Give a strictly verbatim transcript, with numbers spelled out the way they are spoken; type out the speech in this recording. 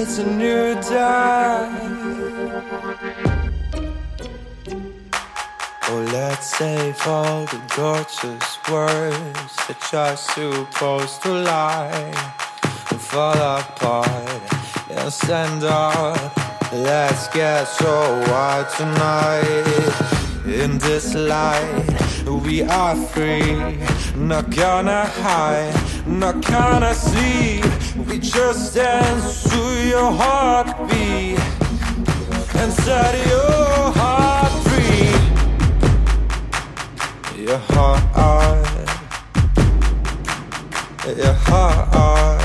it's a new day. Oh, let's save all the gorgeous words that you're supposed to lie and fall apart and stand up. Let's get so wild tonight. In this light, we are free. Not gonna hide, not gonna sleep. We just dance to your heartbeat and set your heart free. Your heart, your heart.